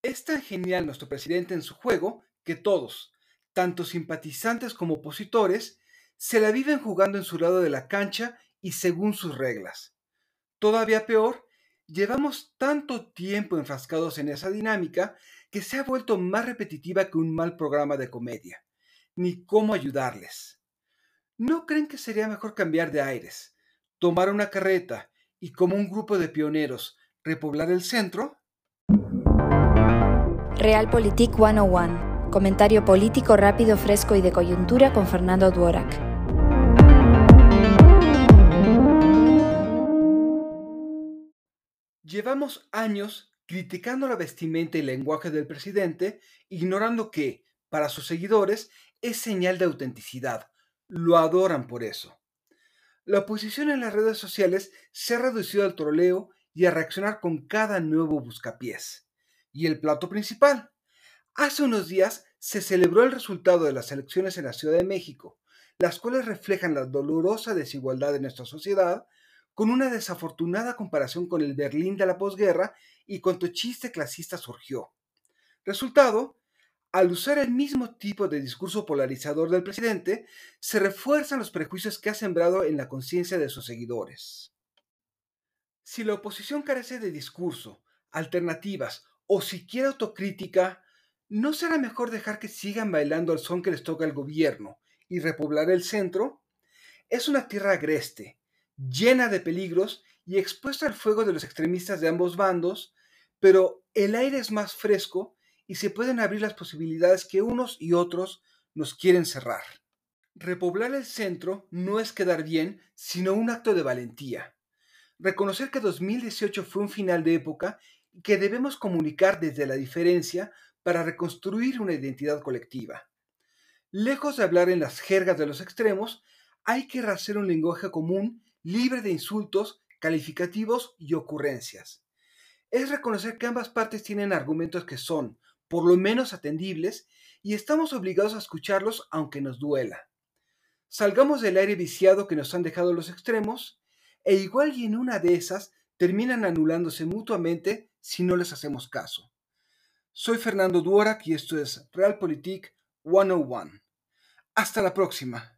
Es tan genial nuestro presidente en su juego que todos, tanto simpatizantes como opositores, se la viven jugando en su lado de la cancha y según sus reglas. Todavía peor, llevamos tanto tiempo enfrascados en esa dinámica que se ha vuelto más repetitiva que un mal programa de comedia. Ni cómo ayudarles. ¿No creen que sería mejor cambiar de aires, tomar una carreta y como un grupo de pioneros repoblar el centro? Realpolitik 101. Comentario político rápido, fresco y de coyuntura con Fernando Dworak. Llevamos años criticando la vestimenta y el lenguaje del presidente, ignorando que, para sus seguidores, es señal de autenticidad. Lo adoran por eso. La oposición en las redes sociales se ha reducido al troleo y a reaccionar con cada nuevo buscapiés. Y el plato principal. Hace unos días se celebró el resultado de las elecciones en la Ciudad de México, las cuales reflejan la dolorosa desigualdad de nuestra sociedad, con una desafortunada comparación con el Berlín de la posguerra y cuanto chiste clasista surgió. Resultado, al usar el mismo tipo de discurso polarizador del presidente, se refuerzan los prejuicios que ha sembrado en la conciencia de sus seguidores. Si la oposición carece de discurso, alternativas o siquiera autocrítica, ¿no será mejor dejar que sigan bailando al son que les toca al gobierno y repoblar el centro? Es una tierra agreste, llena de peligros y expuesta al fuego de los extremistas de ambos bandos, pero el aire es más fresco y se pueden abrir las posibilidades que unos y otros nos quieren cerrar. Repoblar el centro no es quedar bien, sino un acto de valentía. Reconocer que 2018 fue un final de época y que debemos comunicar desde la diferencia para reconstruir una identidad colectiva. Lejos de hablar en las jergas de los extremos, hay que hacer un lenguaje común, libre de insultos, calificativos y ocurrencias. Es reconocer que ambas partes tienen argumentos que son, por lo menos, atendibles y estamos obligados a escucharlos aunque nos duela. Salgamos del aire viciado que nos han dejado los extremos e igual y en una de esas terminan anulándose mutuamente si no les hacemos caso. Soy Fernando Dworak y esto es Realpolitik 101. Hasta la próxima.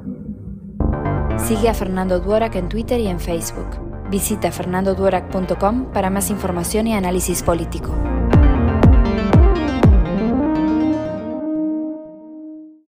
Sigue a Fernando Dworak en Twitter y en Facebook. Visita fernandodworak.com para más información y análisis político.